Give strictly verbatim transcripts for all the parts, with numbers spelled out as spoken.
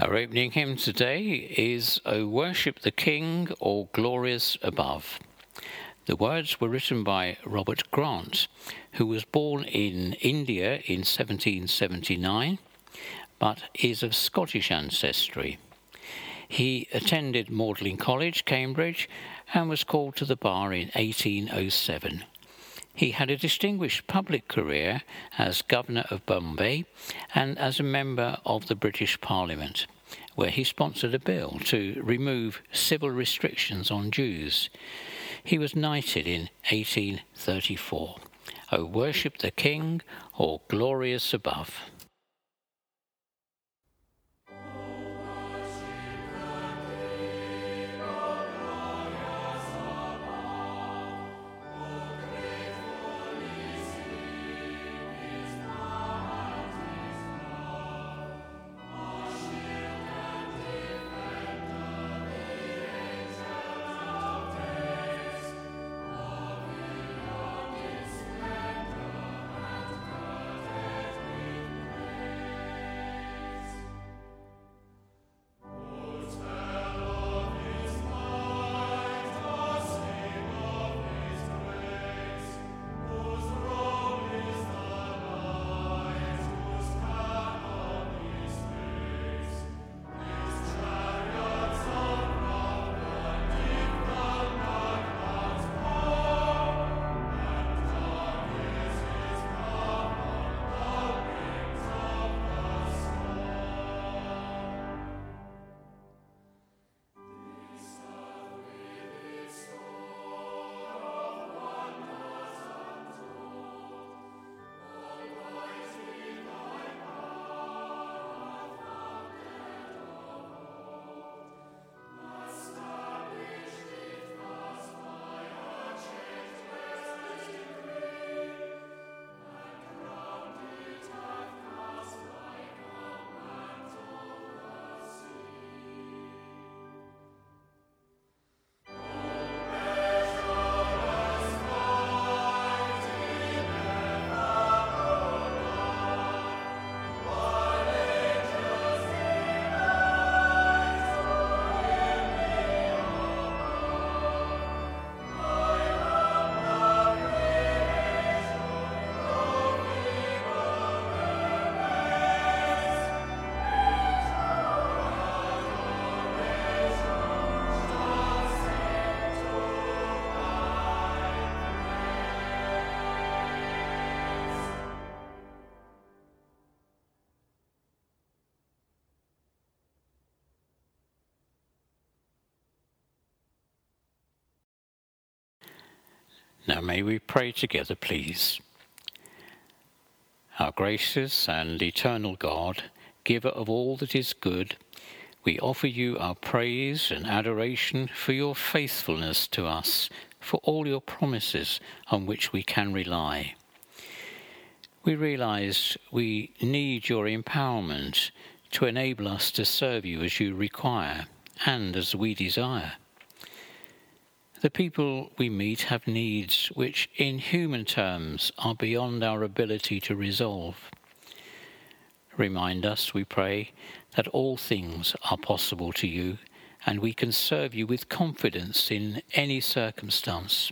Our opening hymn today is O Worship the King, All Glorious Above. The words were written by Robert Grant, who was born in India in seventeen seventy-nine, but is of Scottish ancestry. He attended Magdalen College, Cambridge, and was called to the bar in eighteen oh seven. He had a distinguished public career as Governor of Bombay and as a member of the British Parliament, where he sponsored a bill to remove civil restrictions on Jews. He was knighted in eighteen thirty-four. O worship the King, all glorious above. Now may we pray together, please. Our gracious and eternal God, giver of all that is good, we offer you our praise and adoration for your faithfulness to us, for all your promises on which we can rely. We realize we need your empowerment to enable us to serve you as you require and as we desire. The people we meet have needs which, in human terms, are beyond our ability to resolve. Remind us, we pray, that all things are possible to you, and we can serve you with confidence in any circumstance.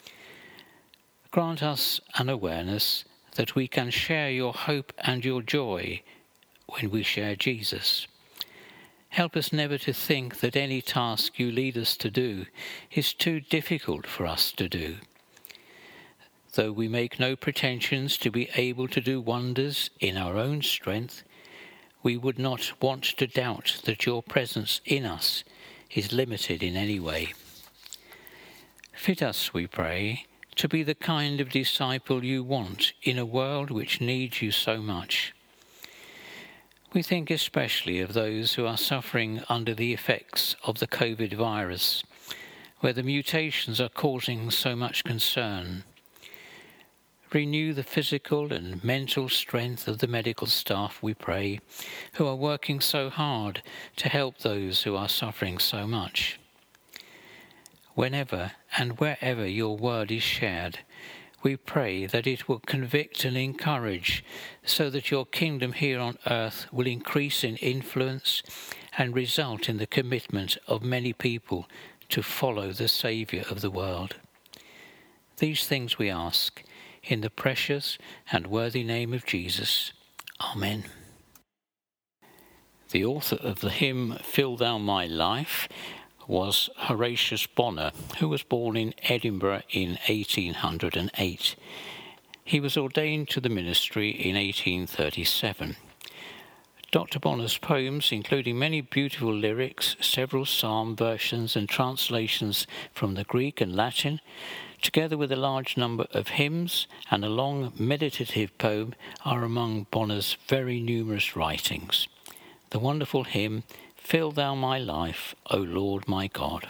Grant us an awareness that we can share your hope and your joy when we share Jesus. Help us never to think that any task you lead us to do is too difficult for us to do. Though we make no pretensions to be able to do wonders in our own strength, we would not want to doubt that your presence in us is limited in any way. Fit us, we pray, to be the kind of disciple you want in a world which needs you so much. We think especially of those who are suffering under the effects of the COVID virus, where the mutations are causing so much concern. Renew the physical and mental strength of the medical staff, we pray, who are working so hard to help those who are suffering so much. Whenever and wherever your word is shared, we pray that it will convict and encourage, so that your kingdom here on earth will increase in influence and result in the commitment of many people to follow the Saviour of the world. These things we ask in the precious and worthy name of Jesus. Amen. The author of the hymn Fill Thou My Life was Horatius Bonar, who was born in Edinburgh in eighteen oh eight. He was ordained to the ministry in eighteen thirty-seven. Doctor Bonar's poems, including many beautiful lyrics, several psalm versions and translations from the Greek and Latin, together with a large number of hymns and a long meditative poem, are among Bonar's very numerous writings. The wonderful hymn, Fill Thou My Life, O Lord my God.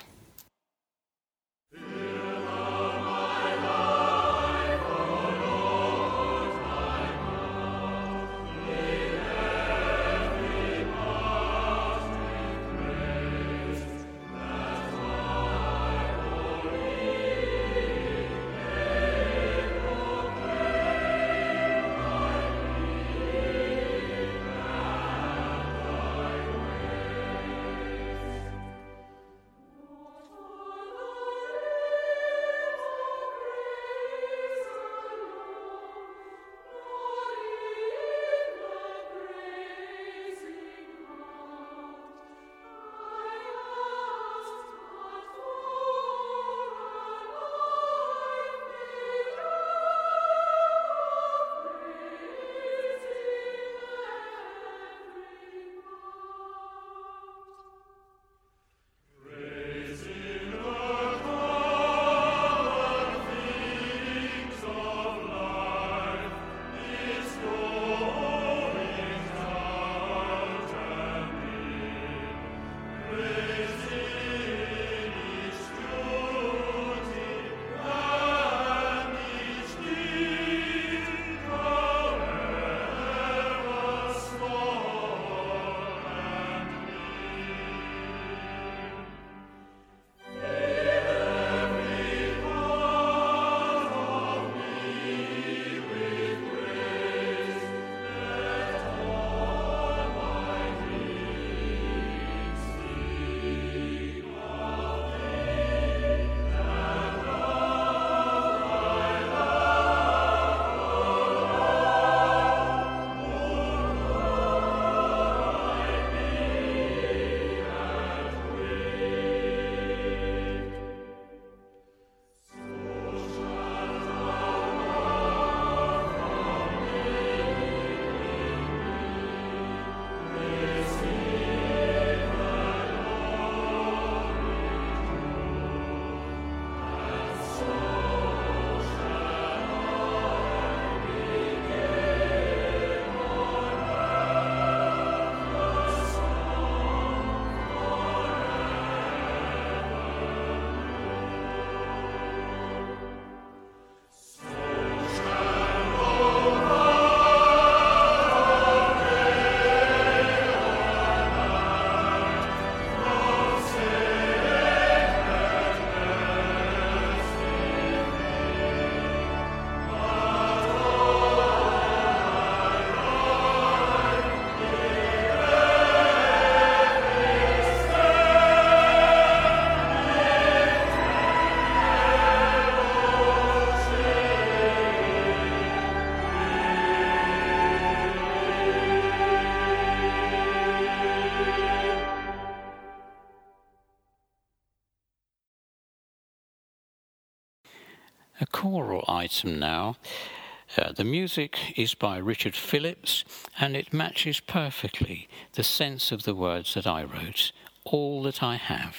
A choral item now. Uh, the music is by Richard Phillips, and it matches perfectly the sense of the words that I wrote, All That I Have.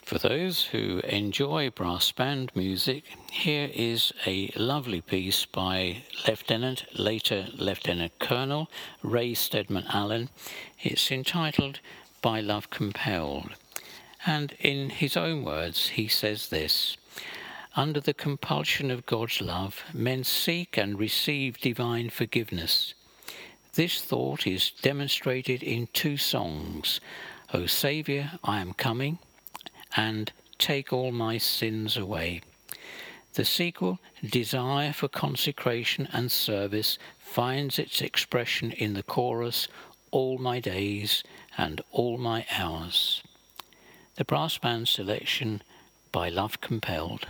For those who enjoy brass band music, here is a lovely piece by Lieutenant, later Lieutenant Colonel Ray Stedman Allen. It's entitled By Love Compelled. And in his own words, he says this: "Under the compulsion of God's love, men seek and receive divine forgiveness. This thought is demonstrated in two songs, O Saviour, I Am Coming, and Take All My Sins Away. The sequel, Desire for Consecration and Service, finds its expression in the chorus, All My Days and All My Hours." The brass band selection, By Love Compelled.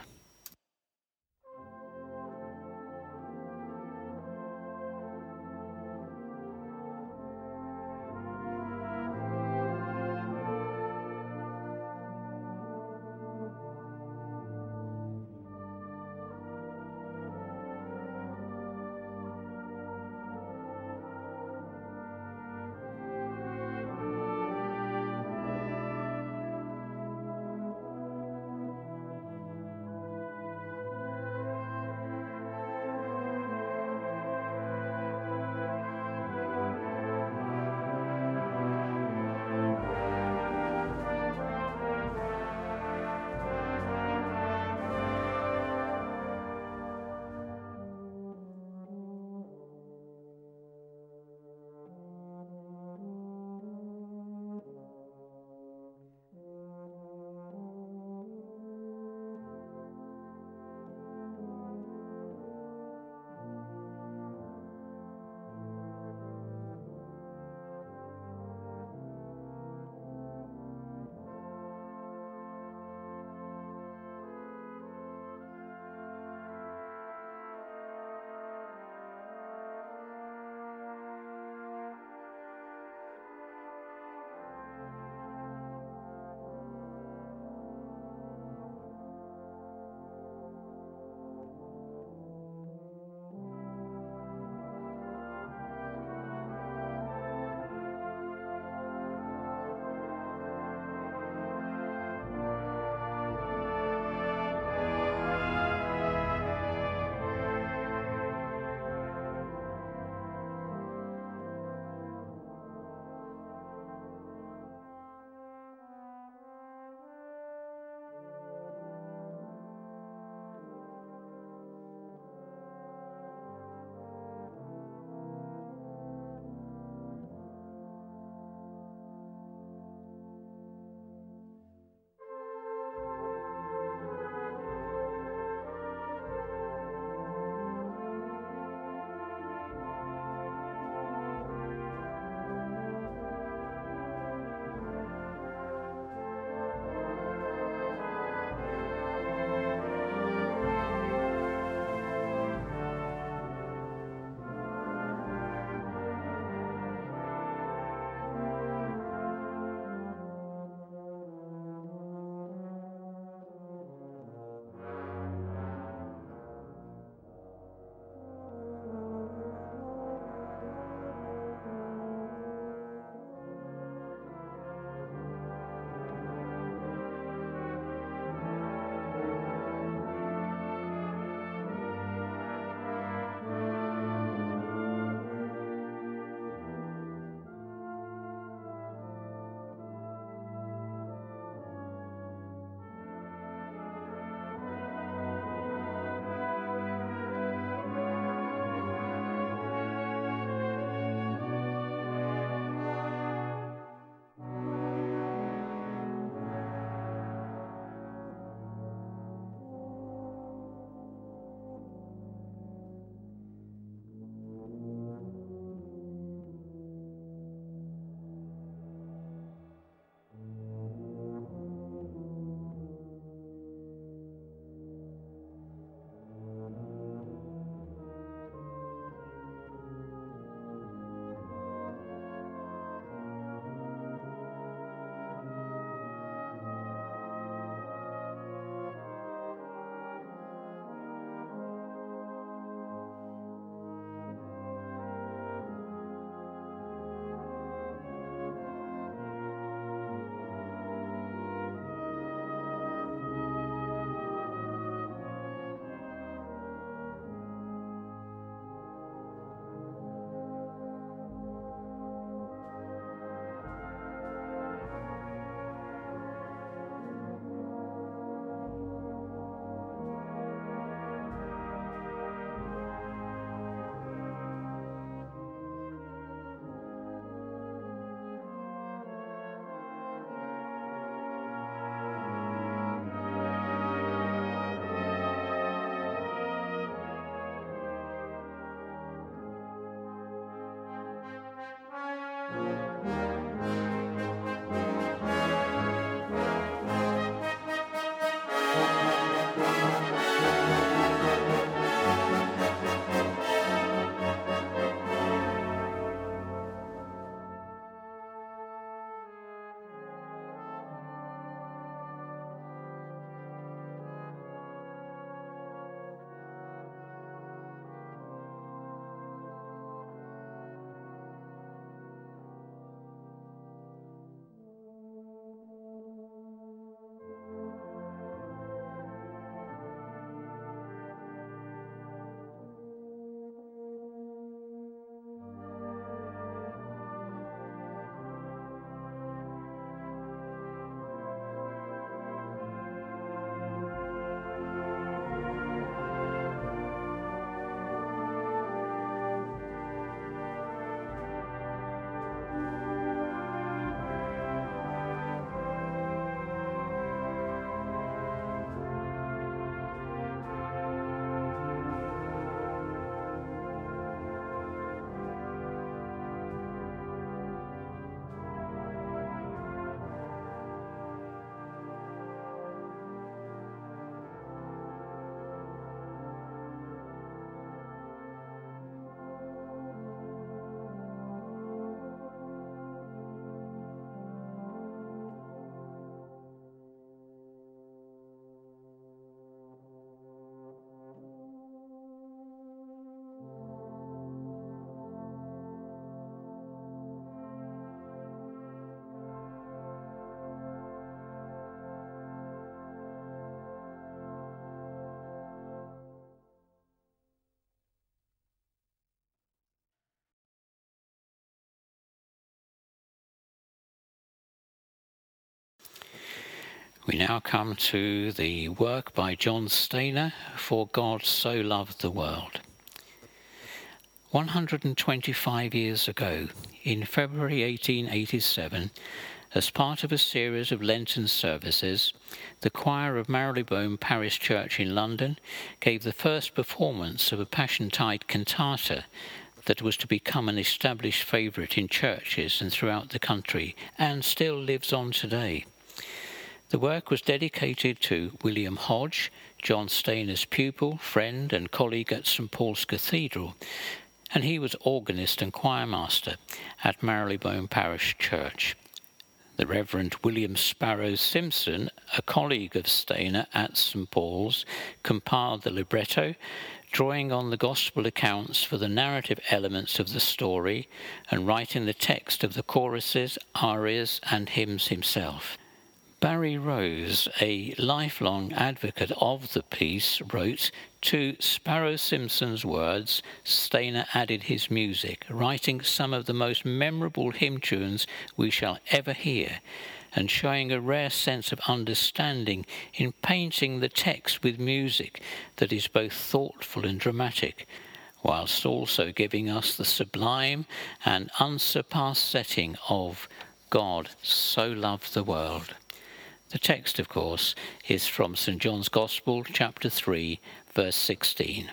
We now come to the work by John Stainer, For God So Loved the World. one hundred twenty-five years ago, in February eighteen eighty-seven, as part of a series of Lenten services, the choir of Marylebone Parish Church in London gave the first performance of a Passiontide cantata that was to become an established favourite in churches and throughout the country, and still lives on today. The work was dedicated to William Hodge, John Stainer's pupil, friend and colleague at St Paul's Cathedral, and he was organist and choirmaster at Marylebone Parish Church. The Reverend William Sparrow Simpson, a colleague of Stainer at St Paul's, compiled the libretto, drawing on the Gospel accounts for the narrative elements of the story and writing the text of the choruses, arias and hymns himself. Barry Rose, a lifelong advocate of the piece, wrote, "To Sparrow Simpson's words, Stainer added his music, writing some of the most memorable hymn tunes we shall ever hear, and showing a rare sense of understanding in painting the text with music that is both thoughtful and dramatic, whilst also giving us the sublime and unsurpassed setting of God so loved the world." The text, of course, is from St John's Gospel, chapter three, verse sixteen.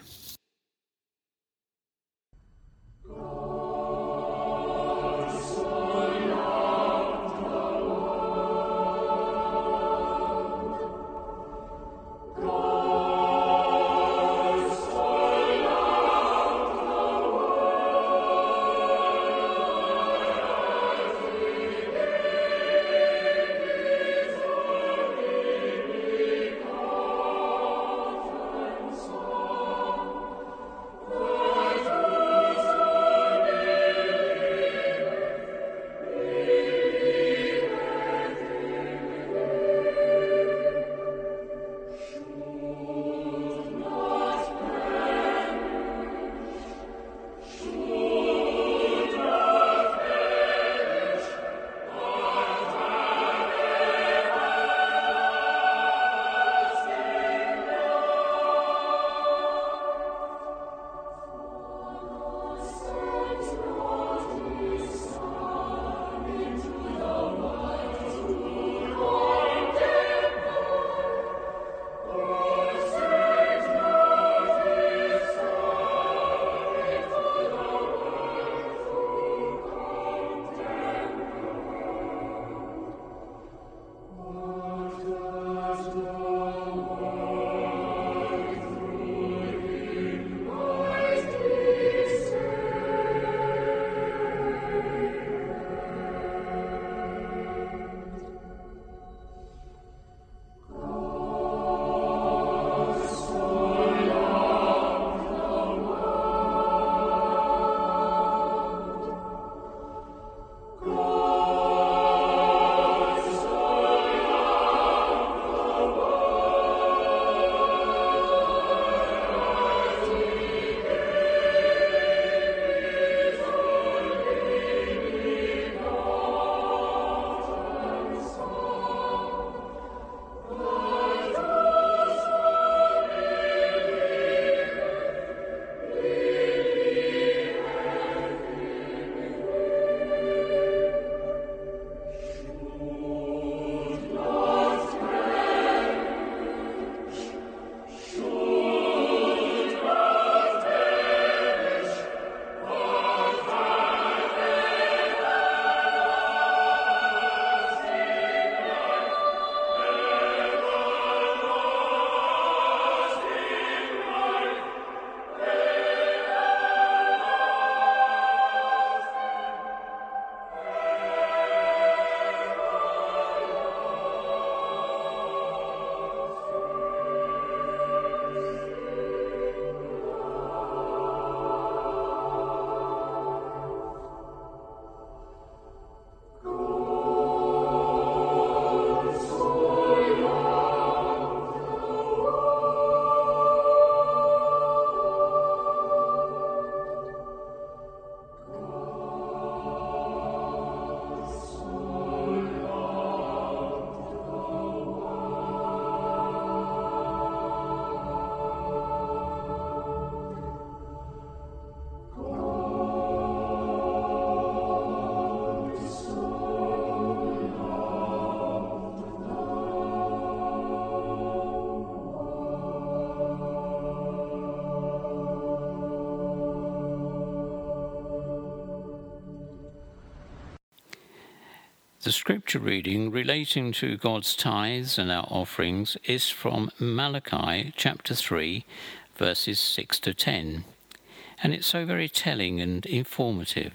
The scripture reading relating to God's tithes and our offerings is from Malachi chapter three, verses six to ten, and it's so very telling and informative.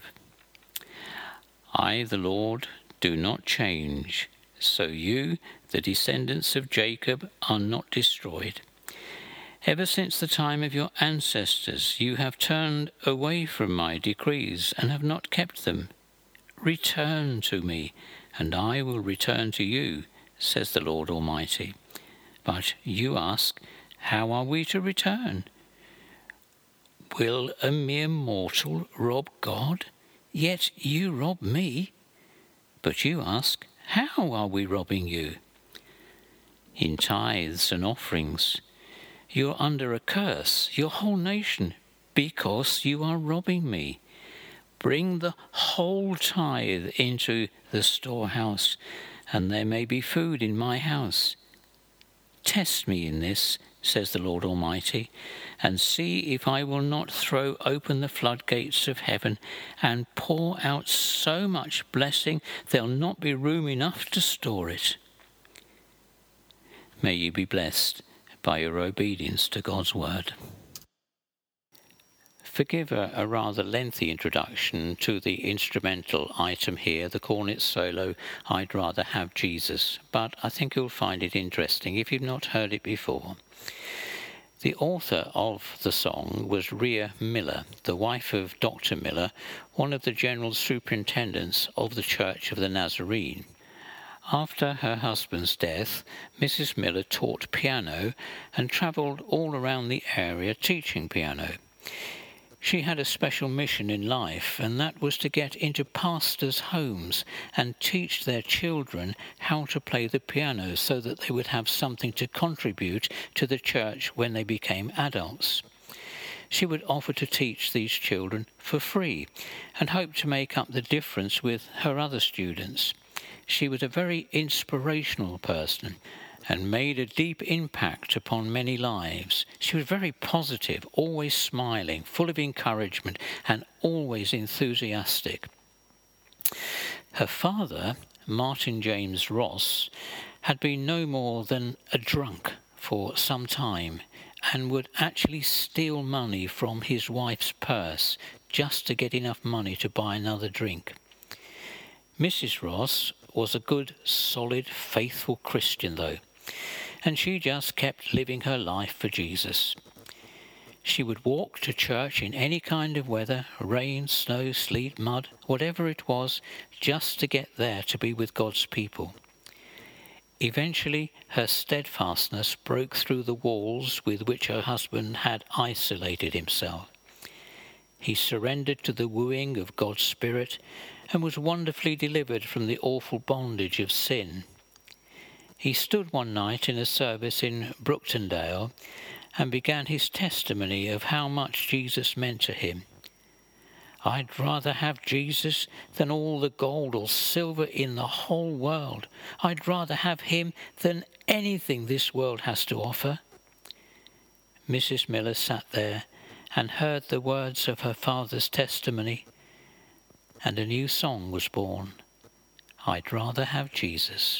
I, the Lord, do not change, so you, the descendants of Jacob, are not destroyed. Ever since the time of your ancestors, you have turned away from my decrees and have not kept them. Return to me, and I will return to you, says the Lord Almighty. But you ask, how are we to return? Will a mere mortal rob God? Yet you rob me. But you ask, how are we robbing you? In tithes and offerings. You are under a curse, your whole nation, because you are robbing me. Bring the whole tithe into the storehouse, and there may be food in my house. Test me in this, says the Lord Almighty, and see if I will not throw open the floodgates of heaven and pour out so much blessing there'll not be room enough to store it. May you be blessed by your obedience to God's word. Forgive a, a rather lengthy introduction to the instrumental item here, the cornet solo, I'd Rather Have Jesus, but I think you'll find it interesting if you've not heard it before. The author of the song was Rhea Miller, the wife of Doctor Miller, one of the general superintendents of the Church of the Nazarene. After her husband's death, Missus Miller taught piano and travelled all around the area teaching piano. She had a special mission in life, and that was to get into pastors' homes and teach their children how to play the piano so that they would have something to contribute to the church when they became adults. She would offer to teach these children for free and hoped to make up the difference with her other students. She was a very inspirational person and made a deep impact upon many lives. She was very positive, always smiling, full of encouragement, and always enthusiastic. Her father, Martin James Ross, had been no more than a drunk for some time and would actually steal money from his wife's purse just to get enough money to buy another drink. Missus Ross was a good, solid, faithful Christian, though, and she just kept living her life for Jesus. She would walk to church in any kind of weather, rain, snow, sleet, mud, whatever it was, just to get there to be with God's people. Eventually, her steadfastness broke through the walls with which her husband had isolated himself. He surrendered to the wooing of God's Spirit and was wonderfully delivered from the awful bondage of sin. He stood one night in a service in Brooktondale and began his testimony of how much Jesus meant to him. I'd rather have Jesus than all the gold or silver in the whole world. I'd rather have him than anything this world has to offer. Missus Miller sat there and heard the words of her father's testimony, and a new song was born. I'd rather have Jesus.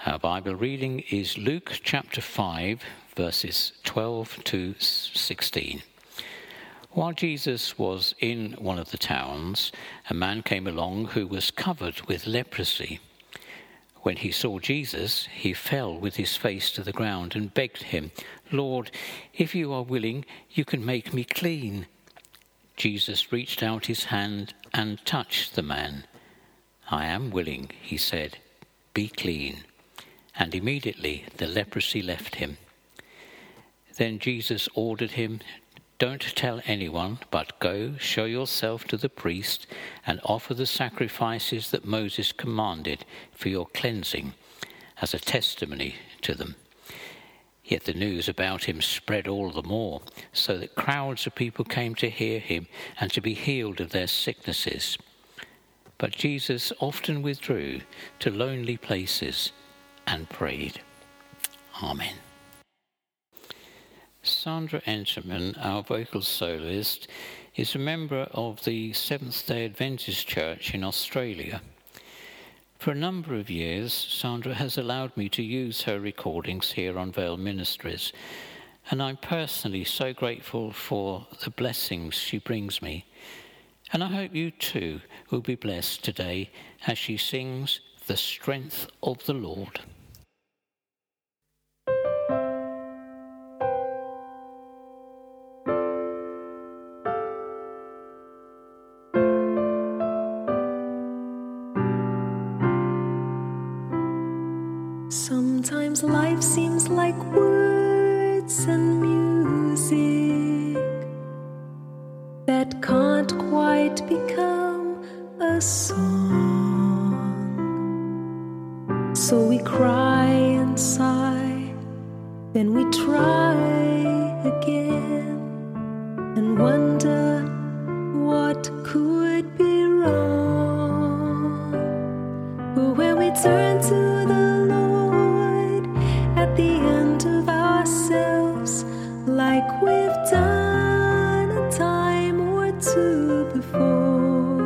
Our Bible reading is Luke chapter five, verses twelve to sixteen. While Jesus was in one of the towns, a man came along who was covered with leprosy. When he saw Jesus, he fell with his face to the ground and begged him, "Lord, if you are willing, you can make me clean." Jesus reached out his hand and touched the man. "I am willing," he said, "be clean." And immediately the leprosy left him. Then Jesus ordered him, "Don't tell anyone, but go, show yourself to the priest, and offer the sacrifices that Moses commanded for your cleansing, as a testimony to them." Yet the news about him spread all the more, so that crowds of people came to hear him and to be healed of their sicknesses. But Jesus often withdrew to lonely places and prayed. Amen. Sandra Enterman, our vocal soloist, is a member of the Seventh-day Adventist Church in Australia. For a number of years, Sandra has allowed me to use her recordings here on Vale Ministries, and I'm personally so grateful for the blessings she brings me. And I hope you too will be blessed today as she sings "The Strength of the Lord." Sometimes life seems like words and music that can't quite become a song. So we cry and sigh, then we try again and wonder what could be wrong. But when we turn to the at the end of ourselves, like we've done a time or two before,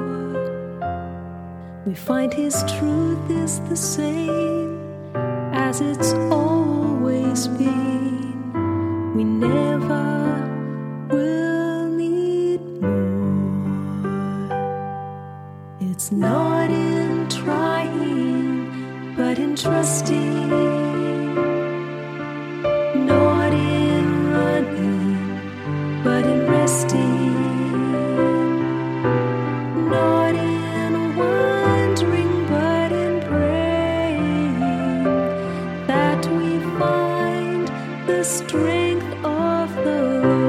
we find His truth is the same as it's always been. We never will need more. It's not in trying, but in trusting. But in resting, not in wondering, but in praying, that we find the strength of the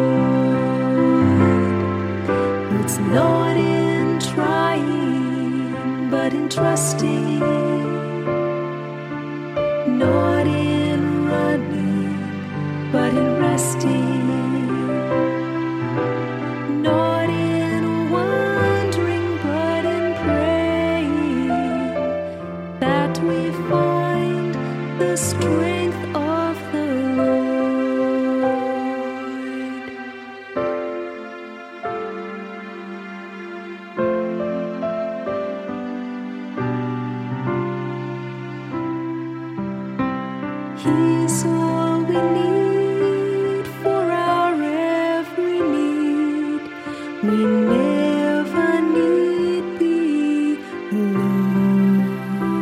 Lord. It's not in trying, but in trusting, not in running, but in resting. The strength of the Lord. He's all we need for our every need. We never need be alone.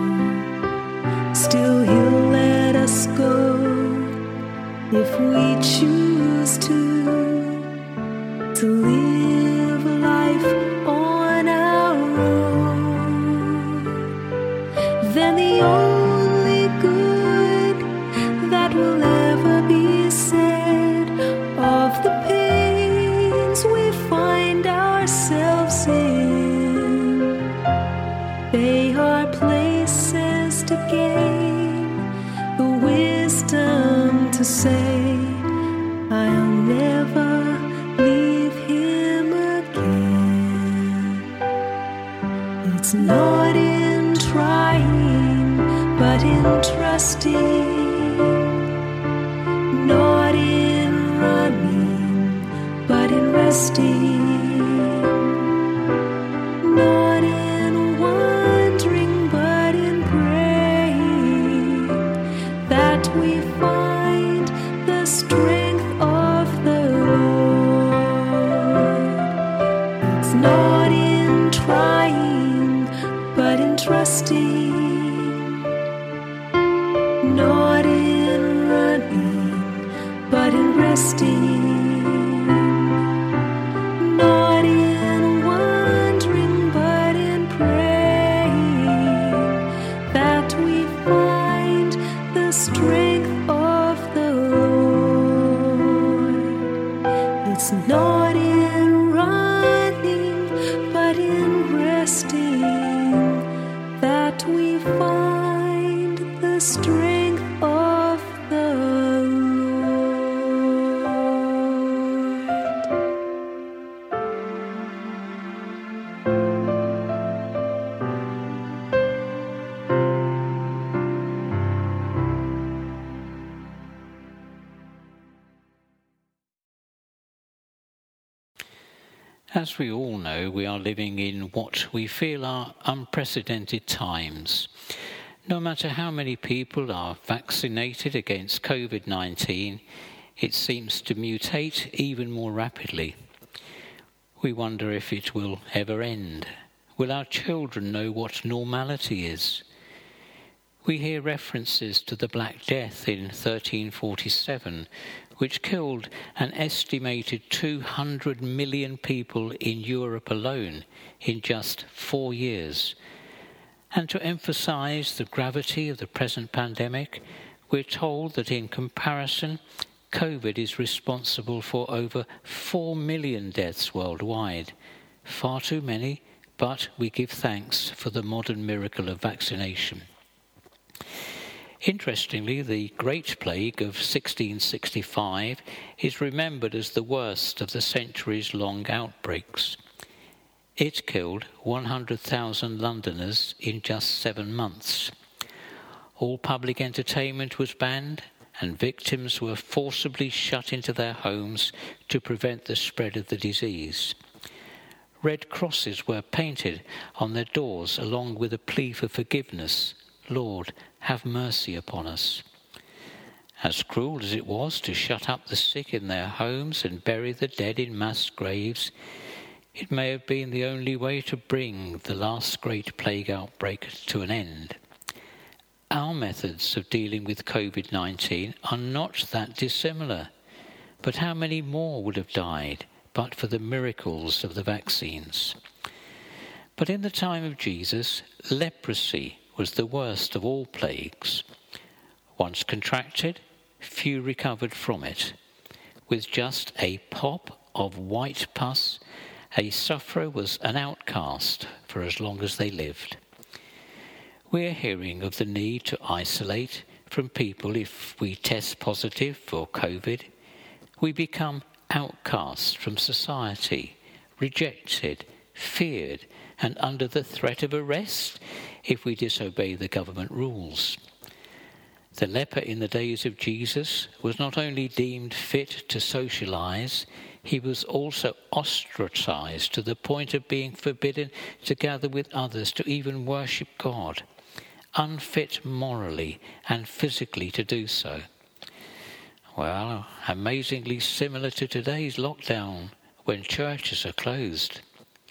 Still He'll let us go if we choose to, to live life on our own. Then the only good that will ever be said of the pains we find ourselves in, they are places to gain the wisdom to say, I'll never leave Him again. It's not in trying, but in trusting, not in running, but in resting, not in wondering, but in praying, is not in running, but in resting, that we find the strength of the As we all know, we are living in what we feel are unprecedented times. No matter how many people are vaccinated against covid nineteen, it seems to mutate even more rapidly. We wonder if it will ever end. Will our children know what normality is? We hear references to the Black Death in thirteen forty-seven, which killed an estimated two hundred million people in Europe alone in just four years. And to emphasize the gravity of the present pandemic, we're told that in comparison, COVID is responsible for over four million deaths worldwide. Far too many, but we give thanks for the modern miracle of vaccination. Interestingly, the Great Plague of sixteen sixty-five is remembered as the worst of the centuries-long outbreaks. It killed one hundred thousand Londoners in just seven months. All public entertainment was banned, and victims were forcibly shut into their homes to prevent the spread of the disease. Red crosses were painted on their doors along with a plea for forgiveness. Lord, have mercy upon us. As cruel as it was to shut up the sick in their homes and bury the dead in mass graves, it may have been the only way to bring the last great plague outbreak to an end. Our methods of dealing with covid nineteen are not that dissimilar, but how many more would have died but for the miracles of the vaccines? But in the time of Jesus, leprosy was the worst of all plagues. Once contracted, few recovered from it. With just a pop of white pus, a sufferer was an outcast for as long as they lived. We're hearing of the need to isolate from people if we test positive for COVID. We become outcasts from society, rejected, feared, and under the threat of arrest if we disobey the government rules. The leper in the days of Jesus was not only deemed fit to socialize, he was also ostracized to the point of being forbidden to gather with others to even worship God, unfit morally and physically to do so. Well, amazingly similar to today's lockdown when churches are closed.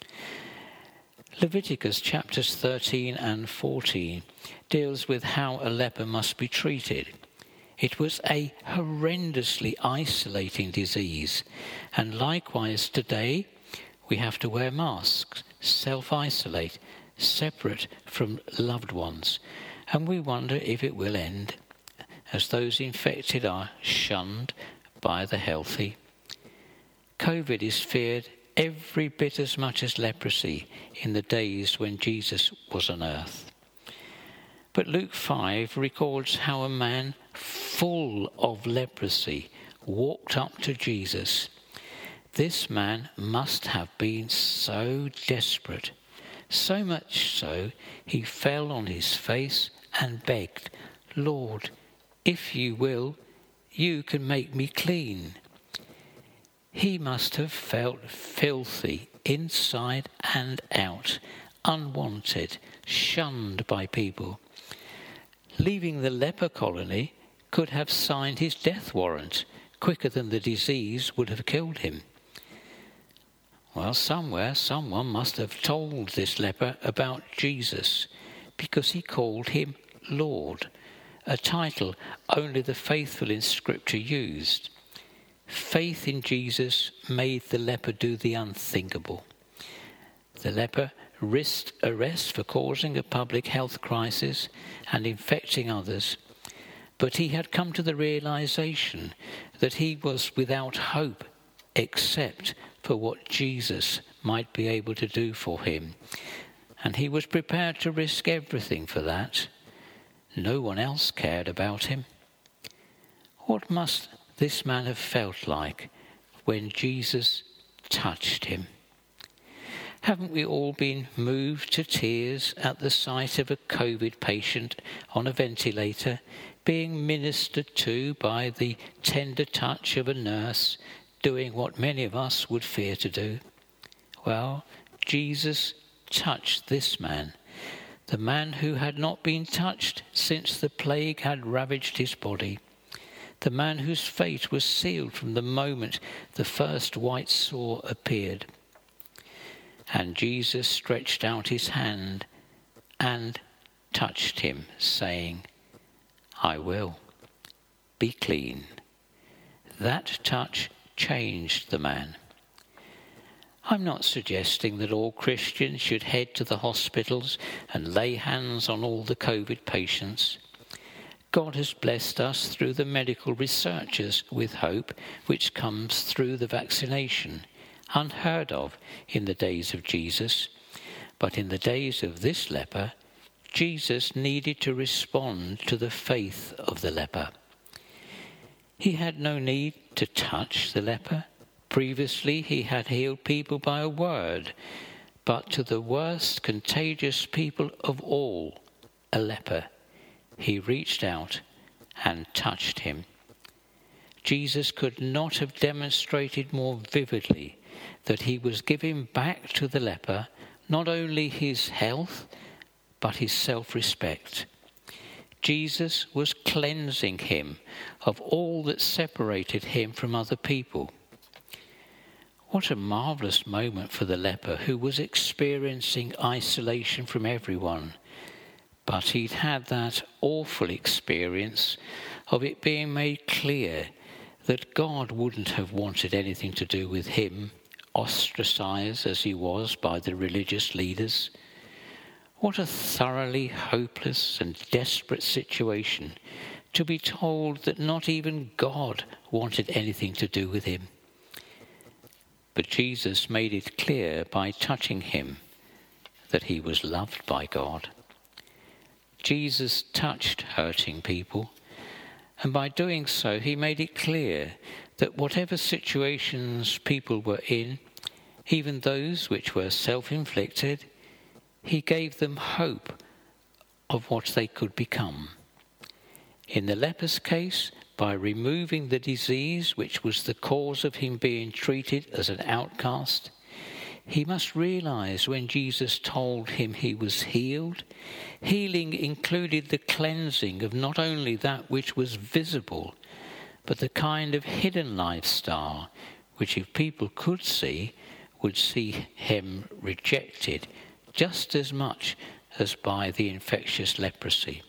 Leviticus chapters thirteen and fourteen deals with how a leper must be treated. It was a horrendously isolating disease, and likewise today we have to wear masks, self-isolate, separate from loved ones, and we wonder if it will end, as those infected are shunned by the healthy. COVID is feared every bit as much as leprosy in the days when Jesus was on earth. But Luke five records how a man full of leprosy walked up to Jesus. This man must have been so desperate, so much so he fell on his face and begged, "Lord, if you will, you can make me clean." He must have felt filthy inside and out, unwanted, shunned by people. Leaving the leper colony could have signed his death warrant quicker than the disease would have killed him. Well, somewhere someone must have told this leper about Jesus, because he called him Lord, a title only the faithful in Scripture used. Faith in Jesus made the leper do the unthinkable. The leper risked arrest for causing a public health crisis and infecting others, but he had come to the realization that he was without hope except for what Jesus might be able to do for him. And he was prepared to risk everything for that. No one else cared about him. What must this man have felt like when Jesus touched him? Haven't we all been moved to tears at the sight of a COVID patient on a ventilator being ministered to by the tender touch of a nurse doing what many of us would fear to do? Well, Jesus touched this man, the man who had not been touched since the plague had ravaged his body, the man whose fate was sealed from the moment the first white sore appeared. And Jesus stretched out his hand and touched him, saying, "I will, be clean." That touch changed the man. I'm not suggesting that all Christians should head to the hospitals and lay hands on all the COVID patients. God has blessed us through the medical researchers with hope which comes through the vaccination, unheard of in the days of Jesus. But in the days of this leper, Jesus needed to respond to the faith of the leper. He had no need to touch the leper. Previously, he had healed people by a word, but to the worst contagious people of all, a leper, he reached out and touched him. Jesus could not have demonstrated more vividly that he was giving back to the leper not only his health, but his self-respect. Jesus was cleansing him of all that separated him from other people. What a marvellous moment for the leper who was experiencing isolation from everyone. But he'd had that awful experience of it being made clear that God wouldn't have wanted anything to do with him, ostracized as he was by the religious leaders. What a thoroughly hopeless and desperate situation to be told that not even God wanted anything to do with him. But Jesus made it clear by touching him that he was loved by God. Jesus touched hurting people, and by doing so he made it clear that whatever situations people were in, even those which were self-inflicted, he gave them hope of what they could become. In the leper's case, by removing the disease which was the cause of him being treated as an outcast, he must realize when Jesus told him he was healed, healing included the cleansing of not only that which was visible, but the kind of hidden lifestyle which, if people could see, would see him rejected just as much as by the infectious leprosy.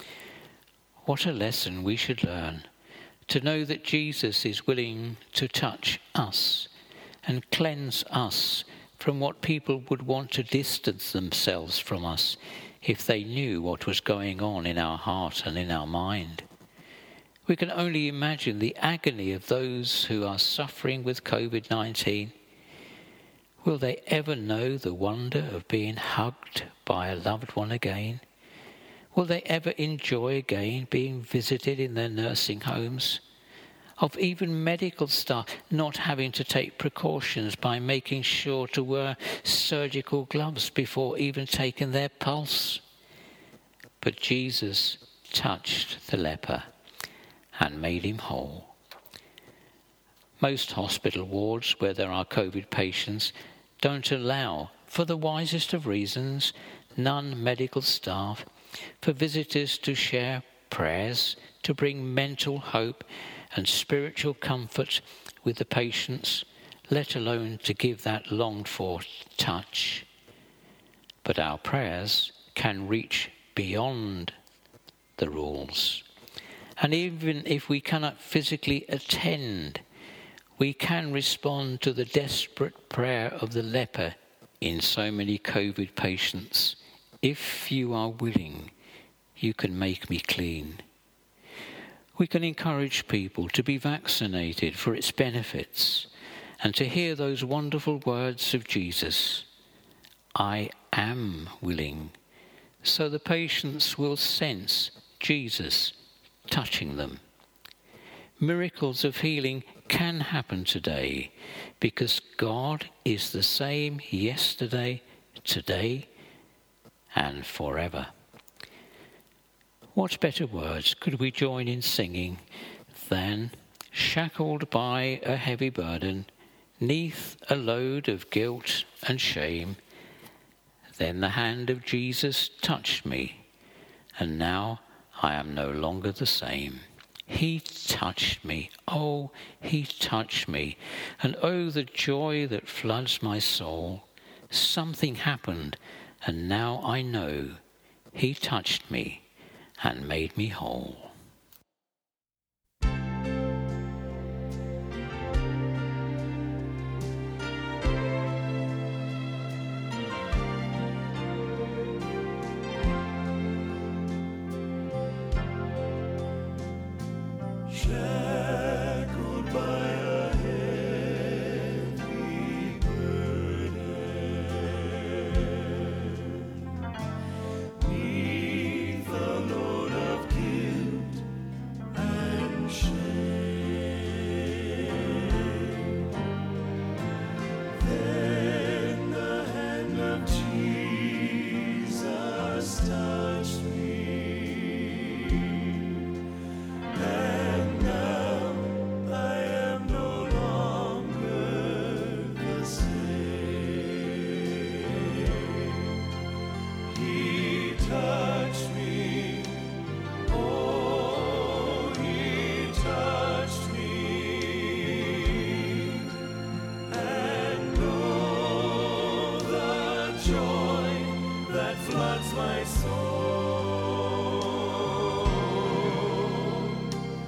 What a lesson we should learn, to know that Jesus is willing to touch us and cleanse us from what people would want to distance themselves from us if they knew what was going on in our heart and in our mind. We can only imagine the agony of those who are suffering with covid nineteen. Will they ever know the wonder of being hugged by a loved one again? Will they ever enjoy again being visited in their nursing homes? Of even medical staff not having to take precautions by making sure to wear surgical gloves before even taking their pulse? But Jesus touched the leper and made him whole. Most hospital wards where there are COVID patients don't allow, for the wisest of reasons, non-medical staff, for visitors to share prayers, to bring mental hope and spiritual comfort with the patients, let alone to give that longed-for touch. But our prayers can reach beyond the rules. And even if we cannot physically attend, we can respond to the desperate prayer of the leper in so many COVID patients. If you are willing, you can make me clean. We can encourage people to be vaccinated for its benefits and to hear those wonderful words of Jesus, I am willing, so the patients will sense Jesus touching them. Miracles of healing can happen today because God is the same yesterday, today, and forever. What better words could we join in singing than, shackled by a heavy burden, 'neath a load of guilt and shame, then the hand of Jesus touched me, and now I am no longer the same. He touched me, oh, he touched me, and oh, the joy that floods my soul. Something happened, and now I know he touched me and made me whole. Shackled by a heavy burden, 'neath a load of guilt and shame, then the hand of Jesus touched me. Floods my soul.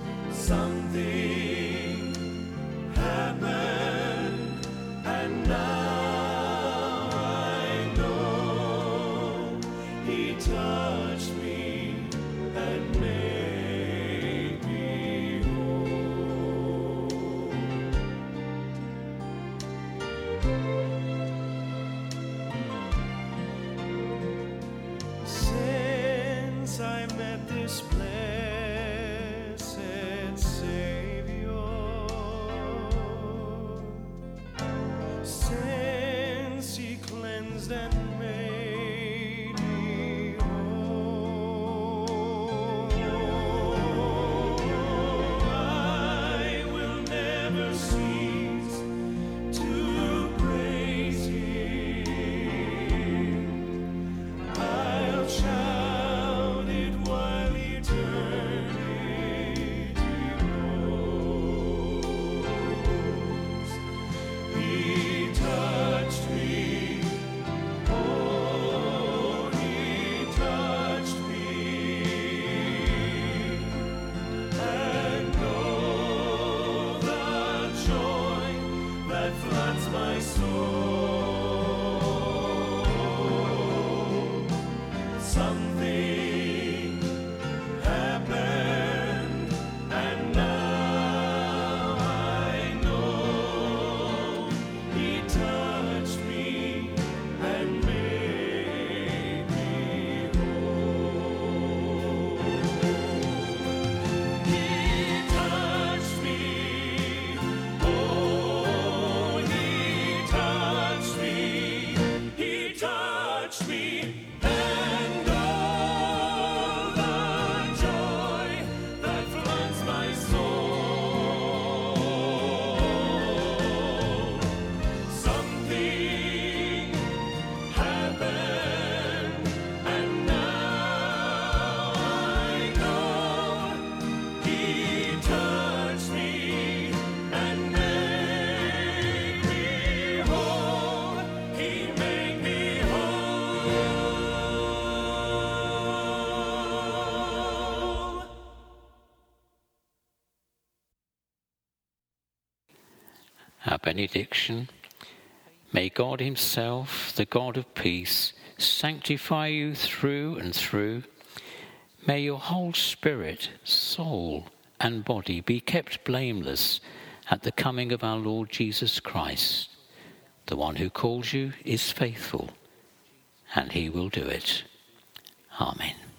Something happened, and now I know he touched me and made me whole. Since I met this blessed Savior, since he cleansed and made me whole, I will never cease to praise him. I'll shout it while eternity rolls. He touched me, oh, he touched me, and oh, the joy that floods my soul. Something happened, and now I know he touched me and made me whole. He touched me, oh, he touched me, he touched me, and all the joy that floods my soul. Something happened, and now I know he touched me and made me whole. He made me whole. Our benediction. May God himself, the God of peace, sanctify you through and through. May your whole spirit, soul, and body be kept blameless at the coming of our Lord Jesus Christ. The one who calls you is faithful, and he will do it. Amen.